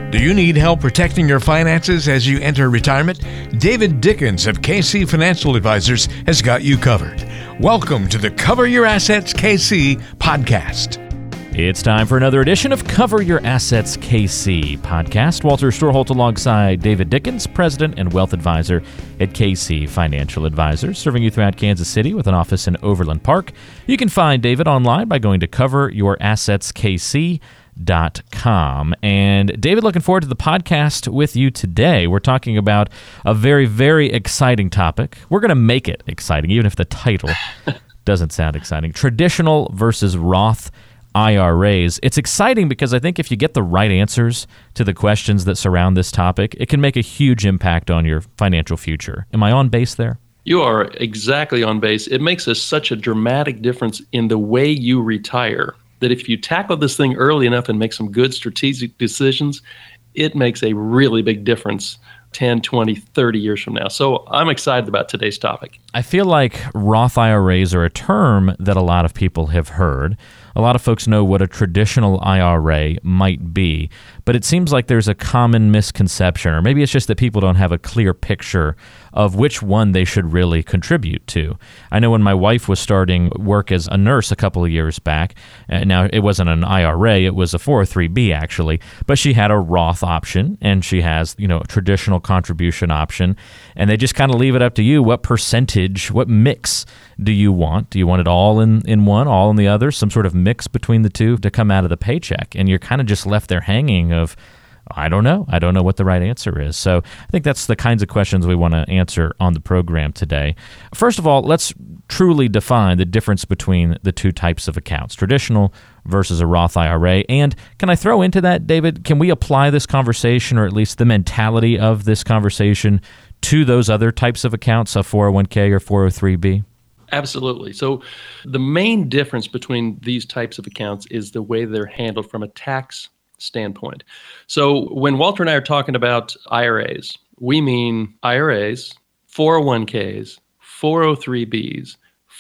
Do you need help protecting your finances as you enter retirement? David Dickens of KC Financial Advisors has got you covered. Welcome to the Cover Your Assets KC podcast. It's time for another edition of Cover Your Assets KC podcast. Walter Storholt alongside David Dickens, President and Wealth Advisor at KC Financial Advisors, serving you throughout Kansas City with an office in Overland Park. You can find David online by going to coveryourassetskc.com. And David, looking forward to the podcast with you today. We're talking about a very, very exciting topic. We're going to make it exciting, even if the title doesn't sound exciting. Traditional versus Roth IRAs. It's exciting because I think if you get the right answers to the questions that surround this topic, it can make a huge impact on your financial future. Am I on base there? You are exactly on base. It makes such a dramatic difference in the way you retire that if you tackle this thing early enough and make some good strategic decisions, it makes a really big difference 10, 20, 30 years from now. So I'm excited about today's topic. I feel like Roth IRAs are a term that a lot of people have heard. A lot of folks know what a traditional IRA might be, but it seems like there's a common misconception, or maybe it's just that people don't have a clear picture of which one they should really contribute to. I know when my wife was starting work as a nurse a couple of years back, now it wasn't an IRA, it was a 403B actually, but she had a Roth option and she has, a traditional contribution option, and they just kind of leave it up to you. What percentage, what mix do you want? Do you want it all in one, all in the other, some sort of mix between the two to come out of the paycheck? And you're kind of just left there hanging of, I don't know what the right answer is. So I think that's the kinds of questions we want to answer on the program today. First of all, let's truly define the difference between the two types of accounts, traditional versus a Roth IRA. And can I throw into that, David, can we apply this conversation, or at least the mentality of this conversation, to those other types of accounts, a 401k or 403b? Absolutely. So the main difference between these types of accounts is the way they're handled from a tax standpoint. So when Walter and I are talking about IRAs, we mean IRAs, 401ks, 403bs,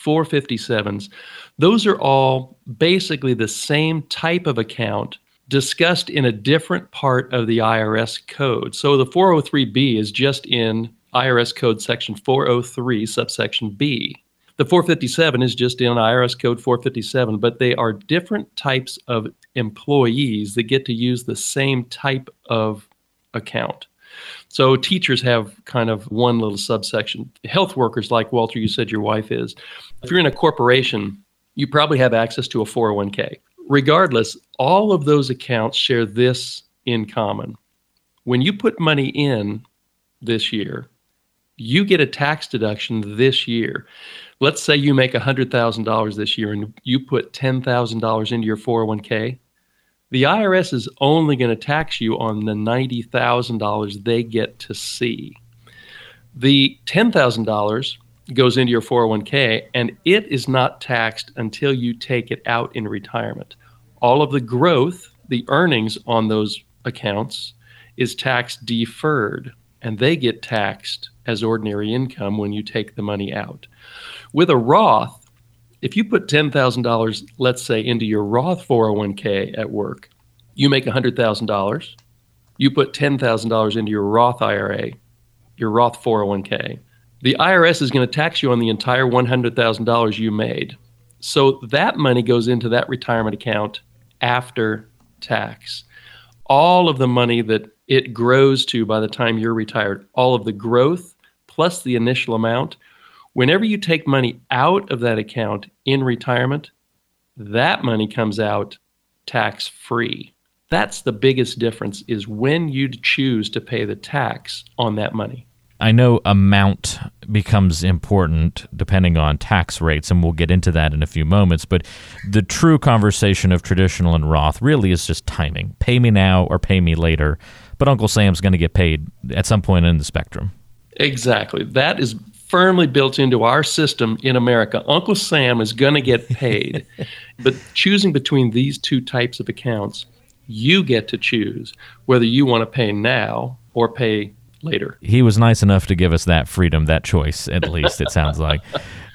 457s. Those are all basically the same type of account discussed in a different part of the IRS code. So the 403b is just in IRS code section 403 subsection B. The 457 is just in IRS code 457, but they are different types of employees that get to use the same type of account. So teachers have kind of one little subsection. Health workers, like Walter, you said your wife is. If you're in a corporation, you probably have access to a 401k. Regardless, all of those accounts share this in common. When you put money in this year, you get a tax deduction this year. Let's say you make $100,000 this year and you put $10,000 into your 401k. The IRS is only going to tax you on the $90,000 they get to see. The $10,000 goes into your 401k and it is not taxed until you take it out in retirement. All of the growth, the earnings on those accounts, is tax deferred, and they get taxed as ordinary income when you take the money out. With a Roth, if you put $10,000, let's say, into your Roth 401k at work, you make $100,000. You put $10,000 into your Roth IRA, your Roth 401k. The IRS is going to tax you on the entire $100,000 you made. So that money goes into that retirement account after tax. All of the money that it grows to by the time you're retired, all of the growth plus the initial amount, whenever you take money out of that account in retirement, that money comes out tax-free. That's the biggest difference, is when you choose to pay the tax on that money. I know amount becomes important depending on tax rates, and we'll get into that in a few moments, but the true conversation of traditional and Roth really is just timing. Pay me now or pay me later, but Uncle Sam's going to get paid at some point in the spectrum. Exactly. That is firmly built into our system in America. Uncle Sam is going to get paid. But choosing between these two types of accounts, you get to choose whether you want to pay now or pay later. He was nice enough to give us that freedom, that choice, at least, it sounds like.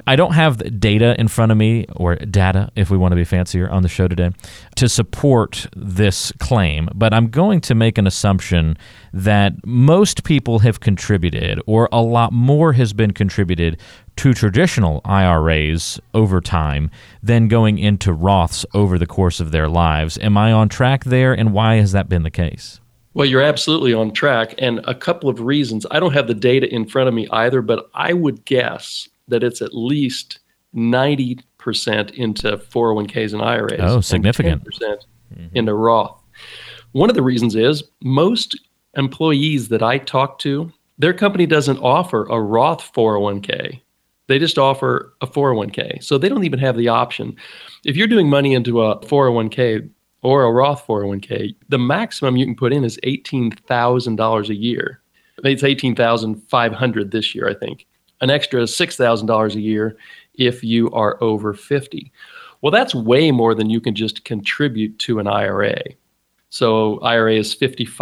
I don't have the data in front of me, or data if we want to be fancier on the show today, to support this claim, but I'm going to make an assumption that most people have contributed, or a lot more has been contributed to traditional IRAs over time than going into Roths over the course of their lives. Am I on track there, and why has that been the case? Well, you're absolutely on track, and a couple of reasons. I don't have the data in front of me either, but I would guess that it's at least 90% into 401ks and IRAs. Oh, significant. And 10% into Roth. One of the reasons is most employees that I talk to, their company doesn't offer a Roth 401k. They just offer a 401k. So they don't even have the option. If you're doing money into a 401k or a Roth 401k, the maximum you can put in is $18,000 a year. It's $18,500 this year, I think. An extra $6,000 a year if you are over 50. Well, that's way more than you can just contribute to an IRA. So IRA is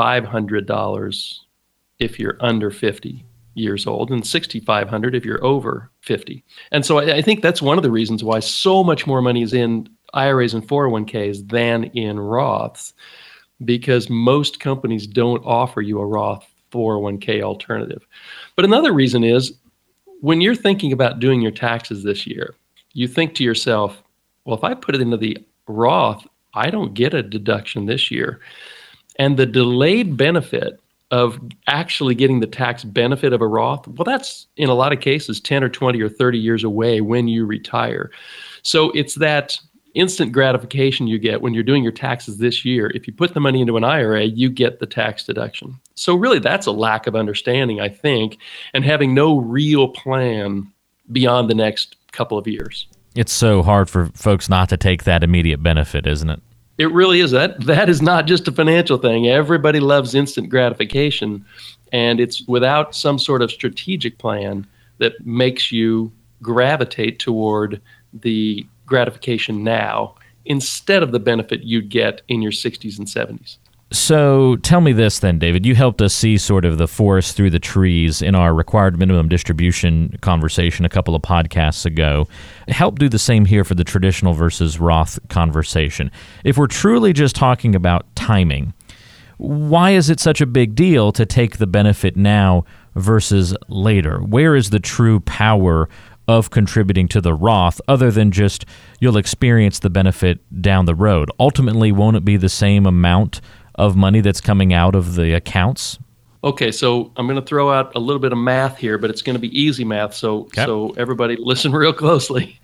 $5,500 if you're under 50 years old, and $6,500 if you're over 50. And so I think that's one of the reasons why so much more money is in IRAs and 401ks than in Roths, because most companies don't offer you a Roth 401k alternative. But another reason is, when you're thinking about doing your taxes this year, you think to yourself, well, if I put it into the Roth, I don't get a deduction this year. And the delayed benefit of actually getting the tax benefit of a Roth, well, that's in a lot of cases 10 or 20 or 30 years away when you retire. So it's that instant gratification you get when you're doing your taxes this year. If you put the money into an IRA, you get the tax deduction. So really, that's a lack of understanding, I think, and having no real plan beyond the next couple of years. It's so hard for folks not to take that immediate benefit, isn't it? It really is. That is not just a financial thing. Everybody loves instant gratification, and it's without some sort of strategic plan that makes you gravitate toward the gratification now instead of the benefit you'd get in your 60s and 70s. So tell me this then, David. You helped us see sort of the forest through the trees in our required minimum distribution conversation a couple of podcasts ago. Help do the same here for the traditional versus Roth conversation. If we're truly just talking about timing, why is it such a big deal to take the benefit now versus later? Where is the true power of contributing to the Roth, other than just you'll experience the benefit down the road? Ultimately, won't it be the same amount of money that's coming out of the accounts? Okay, so I'm going to throw out a little bit of math here, but it's going to be easy math, so everybody listen real closely.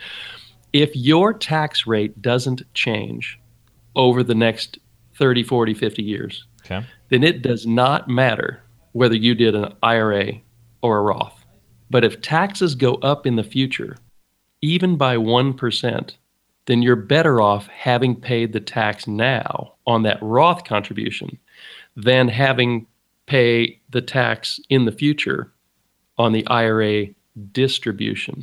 If your tax rate doesn't change over the next 30, 40, 50 years, then it does not matter whether you did an IRA or a Roth. But if taxes go up in the future, even by 1%, then you're better off having paid the tax now on that Roth contribution than having pay the tax in the future on the IRA distribution.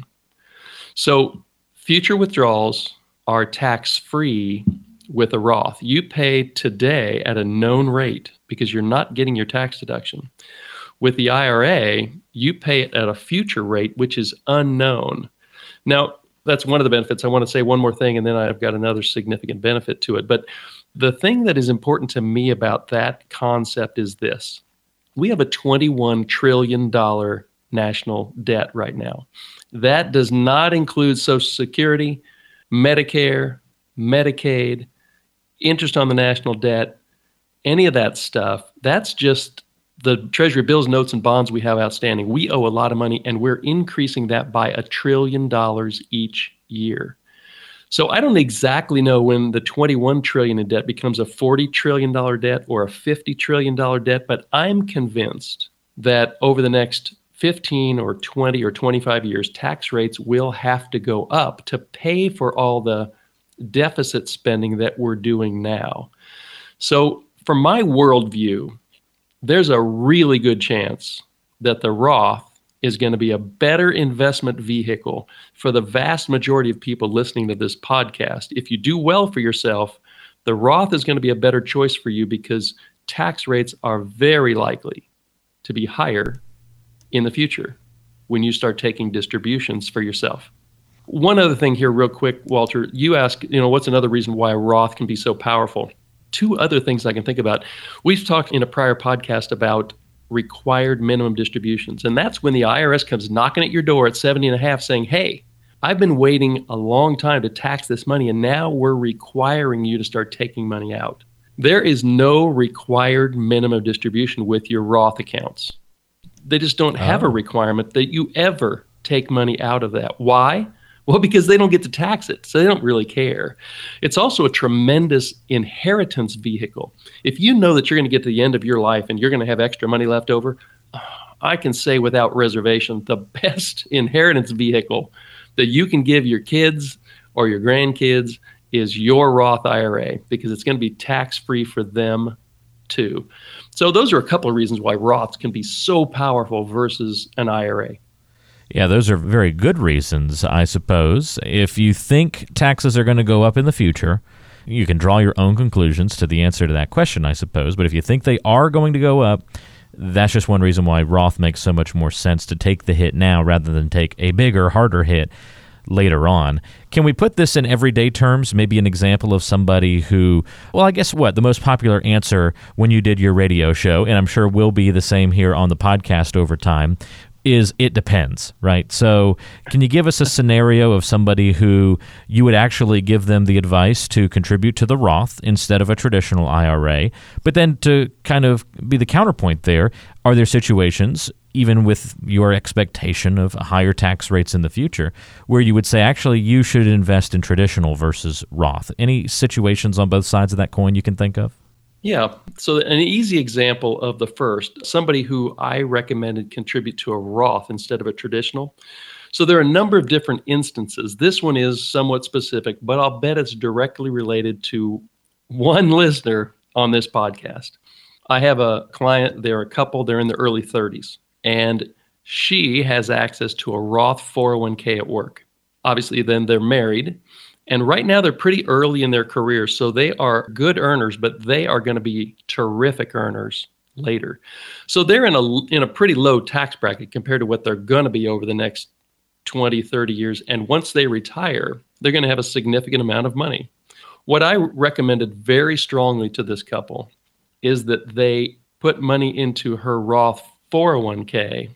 So future withdrawals are tax-free with a Roth. You pay today at a known rate because you're not getting your tax deduction. With the IRA, you pay it at a future rate, which is unknown. Now, that's one of the benefits. I want to say one more thing, and then I've got another significant benefit to it. But the thing that is important to me about that concept is this. We have a $21 trillion national debt right now. That does not include Social Security, Medicare, Medicaid, interest on the national debt, any of that stuff. That's just the Treasury bills, notes, and bonds we have outstanding. We owe a lot of money, and we're increasing that by $1 trillion each year. So I don't exactly know when the $21 trillion in debt becomes a $40 trillion debt or a $50 trillion debt, but I'm convinced that over the next 15 or 20 or 25 years, tax rates will have to go up to pay for all the deficit spending that we're doing now. So from my worldview, there's a really good chance that the Roth is going to be a better investment vehicle for the vast majority of people listening to this podcast. If you do well for yourself, the Roth is going to be a better choice for you because tax rates are very likely to be higher in the future when you start taking distributions for yourself. One other thing here real quick, Walter, you asked, what's another reason why a Roth can be so powerful? Two other things I can think about. We've talked in a prior podcast about required minimum distributions, and that's when the IRS comes knocking at your door at 70 and a half saying, hey, I've been waiting a long time to tax this money, and now we're requiring you to start taking money out. There is no required minimum distribution with your Roth accounts. They just don't have a requirement that you ever take money out of that. Why? Well, because they don't get to tax it, so they don't really care. It's also a tremendous inheritance vehicle. If you know that you're going to get to the end of your life and you're going to have extra money left over, I can say without reservation, the best inheritance vehicle that you can give your kids or your grandkids is your Roth IRA, because it's going to be tax-free for them too. So those are a couple of reasons why Roths can be so powerful versus an IRA. Yeah, those are very good reasons, I suppose. If you think taxes are going to go up in the future, you can draw your own conclusions to the answer to that question, I suppose. But if you think they are going to go up, that's just one reason why Roth makes so much more sense to take the hit now rather than take a bigger, harder hit later on. Can we put this in everyday terms? Maybe an example of somebody who, well, I guess the most popular answer when you did your radio show, and I'm sure will be the same here on the podcast over time, is it depends, right? So can you give us a scenario of somebody who you would actually give them the advice to contribute to the Roth instead of a traditional IRA? But then to kind of be the counterpoint there, are there situations, even with your expectation of higher tax rates in the future, where you would say, actually, you should invest in traditional versus Roth? Any situations on both sides of that coin you can think of? Yeah. So an easy example of the first, somebody who I recommended contribute to a Roth instead of a traditional. So there are a number of different instances. This one is somewhat specific, but I'll bet it's directly related to one listener on this podcast. I have a client, they're a couple, they're in the early 30s, and she has access to a Roth 401k at work. Obviously, then they're married. And right now, they're pretty early in their career, so they are good earners, but they are going to be terrific earners later. So they're in a pretty low tax bracket compared to what they're going to be over the next 20, 30 years. And once they retire, they're going to have a significant amount of money. What I recommended very strongly to this couple is that they put money into her Roth 401k,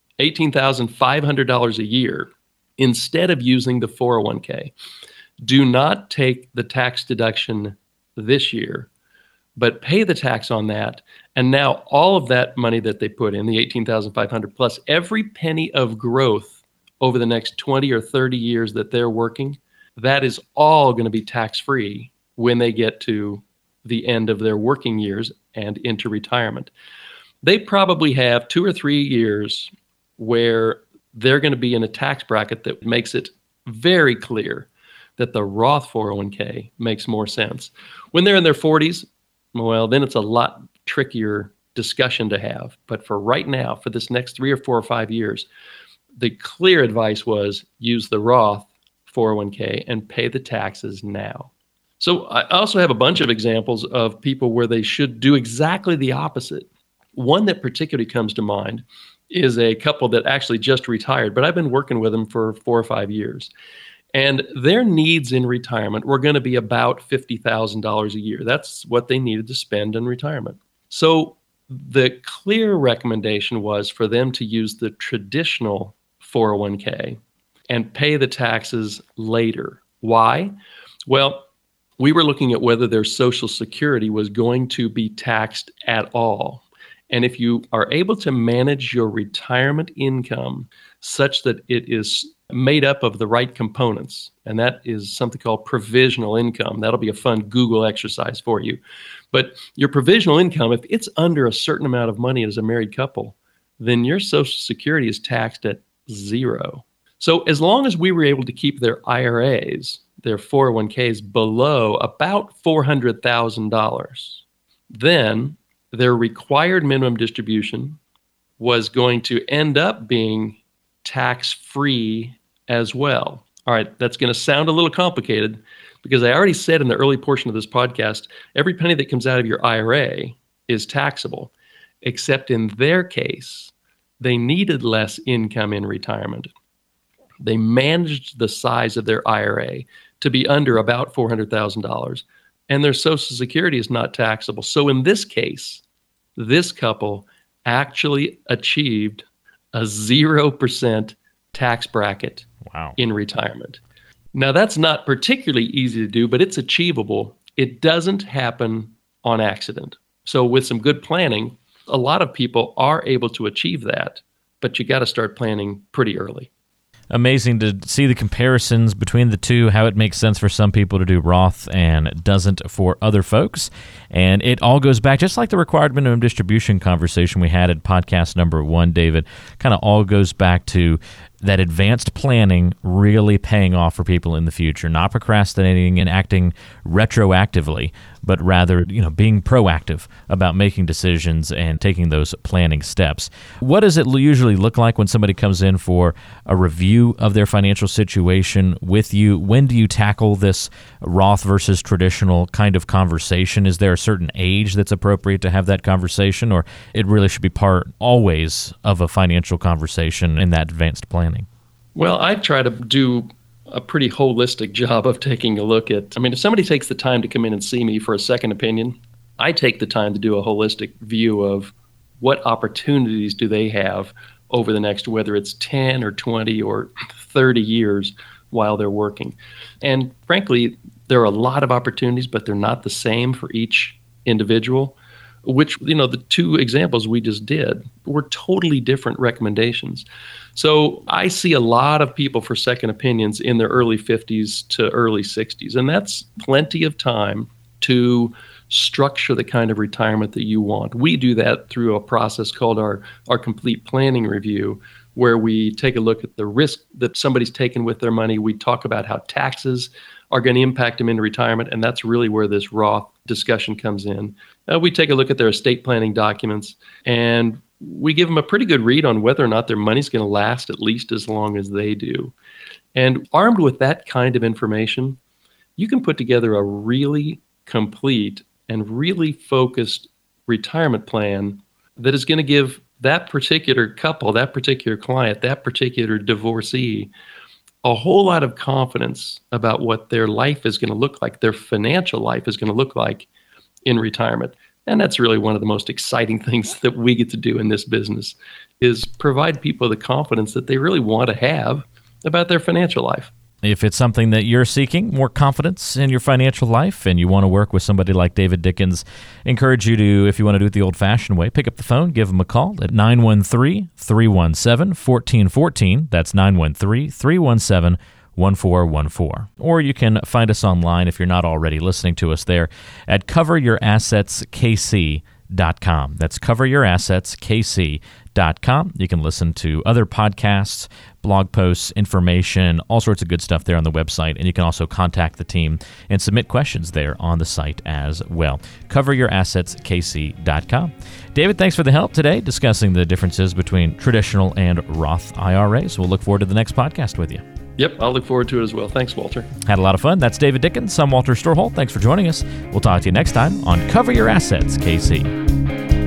$18,500 a year, instead of using the 401k. Do not take the tax deduction this year, but pay the tax on that. And now all of that money that they put in, the $18,500 plus every penny of growth over the next 20 or 30 years that they're working, that is all going to be tax-free when they get to the end of their working years and into retirement. They probably have 2 or 3 years where they're going to be in a tax bracket that makes it very clear that the Roth 401k makes more sense. When they're in their 40s, well, then it's a lot trickier discussion to have. But for right now, for this next 3 or 4 or 5 years, the clear advice was use the Roth 401k and pay the taxes now. So I also have a bunch of examples of people where they should do exactly the opposite. One that particularly comes to mind is a couple that actually just retired, but I've been working with them for 4 or 5 years. And their needs in retirement were going to be about $50,000 a year. That's what they needed to spend in retirement. So the clear recommendation was for them to use the traditional 401k and pay the taxes later. Why? Well, we were looking at whether their Social Security was going to be taxed at all. And if you are able to manage your retirement income such that it is made up of the right components, and that is something called provisional income. That'll be a fun Google exercise for you. But your provisional income, if it's under a certain amount of money as a married couple, then your Social Security is taxed at 0. So as long as we were able to keep their IRAs, their 401ks below about $400,000, then their required minimum distribution was going to end up being tax-free as well. All right, that's going to sound a little complicated because I already said in the early portion of this podcast, every penny that comes out of your IRA is taxable, except in their case, they needed less income in retirement. They managed the size of their IRA to be under about $400,000, and their Social Security is not taxable. So in this case, this couple actually achieved a 0% tax bracket in retirement. Now, that's not particularly easy to do, but it's achievable. It doesn't happen on accident. So with some good planning, a lot of people are able to achieve that, but you got to start planning pretty early. Amazing to see the comparisons between the two, how it makes sense for some people to do Roth and doesn't for other folks. And it all goes back, just like the required minimum distribution conversation we had at podcast number 1, David, kind of all goes back to that advanced planning really paying off for people in the future, not procrastinating and acting retroactively, but rather, being proactive about making decisions and taking those planning steps. What does it usually look like when somebody comes in for a review of their financial situation with you? When do you tackle this Roth versus traditional kind of conversation? Is there a certain age that's appropriate to have that conversation, or it really should be part always of a financial conversation in that advanced planning? Well, I try to do a pretty holistic job of taking a look at, if somebody takes the time to come in and see me for a second opinion, I take the time to do a holistic view of what opportunities do they have over the next, whether it's 10 or 20 or 30 years while they're working. And frankly, there are a lot of opportunities, but they're not the same for each individual, which, the two examples we just did were totally different recommendations. So I see a lot of people for second opinions in their early 50s to early 60s, and that's plenty of time to structure the kind of retirement that you want. We do that through a process called our complete planning review, where we take a look at the risk that somebody's taken with their money. We talk about how taxes are going to impact them in retirement, and that's really where this Roth discussion comes in. We take a look at their estate planning documents, and we give them a pretty good read on whether or not their money's going to last at least as long as they do. And armed with that kind of information, you can put together a really complete and really focused retirement plan that is going to give that particular couple, that particular client, that particular divorcee a whole lot of confidence about what their life is going to look like, their financial life is going to look like in retirement. And that's really one of the most exciting things that we get to do in this business, is provide people the confidence that they really want to have about their financial life. If it's something that you're seeking, more confidence in your financial life, and you want to work with somebody like David Dickens, encourage you to, if you want to do it the old-fashioned way, pick up the phone, give him a call at 913-317-1414. That's 913-317-1414. Or you can find us online, if you're not already listening to us there, at coveryourassetskc.com. That's coveryourassetskc.com. You can listen to other podcasts, blog posts, information, all sorts of good stuff there on the website, and you can also contact the team and submit questions there on the site as well. coveryourassetskc.com. David, thanks for the help today discussing the differences between traditional and Roth IRAs. We'll look forward to the next podcast with you. Yep, I'll look forward to it as well. Thanks, Walter. Had a lot of fun. That's David Dickens. I'm Walter Storholt. Thanks for joining us. We'll talk to you next time on Cover Your Assets, KC.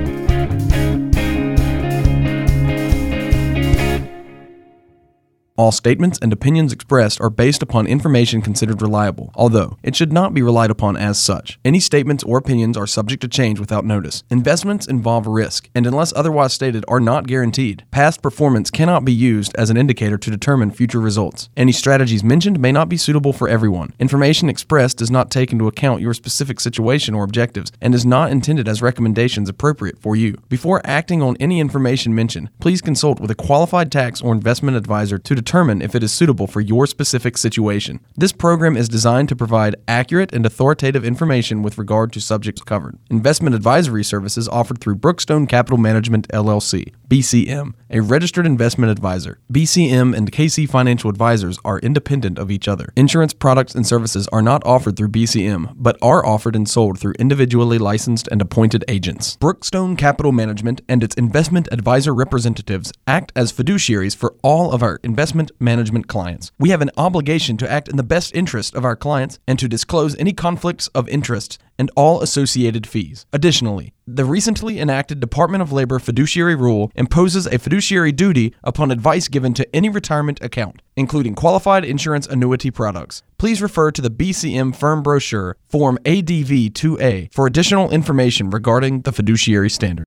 All statements and opinions expressed are based upon information considered reliable, although it should not be relied upon as such. Any statements or opinions are subject to change without notice. Investments involve risk, and unless otherwise stated, are not guaranteed. Past performance cannot be used as an indicator to determine future results. Any strategies mentioned may not be suitable for everyone. Information expressed does not take into account your specific situation or objectives and is not intended as recommendations appropriate for you. Before acting on any information mentioned, please consult with a qualified tax or investment advisor to determine if it is suitable for your specific situation. This program is designed to provide accurate and authoritative information with regard to subjects covered. Investment advisory services offered through Brookstone Capital Management, LLC, BCM, a registered investment advisor. BCM and KC Financial Advisors are independent of each other. Insurance products and services are not offered through BCM, but are offered and sold through individually licensed and appointed agents. Brookstone Capital Management and its investment advisor representatives act as fiduciaries for all of our investment management clients. We have an obligation to act in the best interest of our clients and to disclose any conflicts of interest and all associated fees. Additionally, the recently enacted Department of Labor fiduciary rule imposes a fiduciary duty upon advice given to any retirement account, including qualified insurance annuity products. Please refer to the BCM Firm Brochure, Form ADV 2A, for additional information regarding the fiduciary standard.